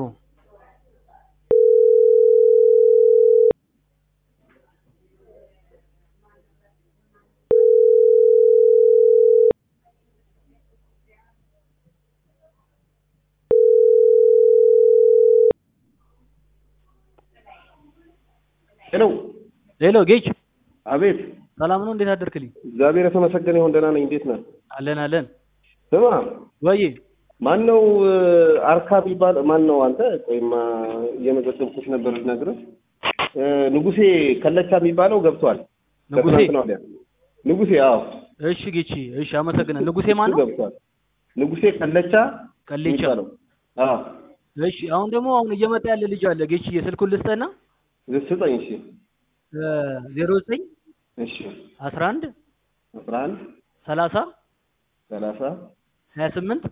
ሄሎ ጌች አቤት ሰላም ነው እንዴት አደርክልኝ እግዚአብሔር የተመሰገነ ይሁን ደህና ነኝ እንዴት ነህ አለን ስማ ወይ ማን ነው አርካ ቢባል ማን ነው አንተ ቆይማ የመዘገብኩሽ ነበር ልነግርህ ንጉሴ ከለቻ የሚባለው ገብቷል ንጉሴ አዎ እሺ ጌቺ እሺ አመሰግናለሁ ንጉሴ ማን ነው ገብቷል ንጉሴ ከለቻ የሚባለው አዎ እሺ አሁን ደግሞ እየመጣ ያለ ልጅ አለ ጌቺ የስልኩን ልስጠና ልስጠኝ እሺ 09 እሺ 11 30 28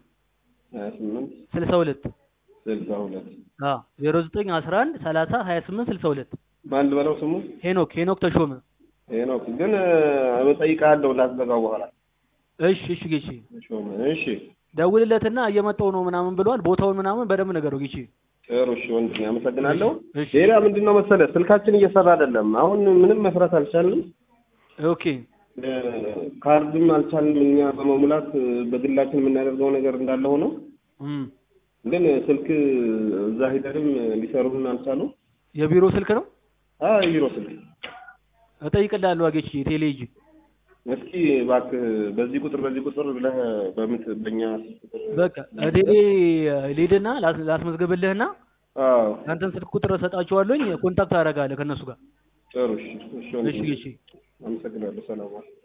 62 አዎ 09 11 30 28 62 ማን በለው ስሙ ሄኖክ ተሾመ ሄኖክ ግን እጠይቅሃለሁ ላስዘጋው በኋላ እሺ ጌቺ ተሾመ እሺ ደውልለትና እየመጣው ነው ምናምን ብሏል ቦታውን ምናምን በደንብ ነገረው ጌቺ ጥሩ እሺ ወንድሜ አመሰግናለሁ ሌላ ምንድነው መሰለህ ስልካችን እየሰራ አይደለም አሁን ምንም መስራት አልቻልንም ኦኬ ካርድም አልቻልንም እኛ በመሙላት በግላችን የምናደርገው ነገር እንዳለ ሆኖ ግን ስልክ እዛ ሄደንም ሊሰሩልን አልቻሉ የቢሮ ስልክ ነው የቢሮ ስልክ እጠይቅልሃለሁ አጌቺ ቴሌጂ እስኪ እባክህ በዚህ ቁጥር ብለህ በእኛ በቃ ቴሌ ሊድና ላስመዝግብልህና አንተን ስልክ ቁጥር ሰጣቸዋለሁኝ ኮንታክት አደርጋለሁ ከነሱ ጋር ጥሩ እሺ እሺ አመሰግናለሁ ሰላም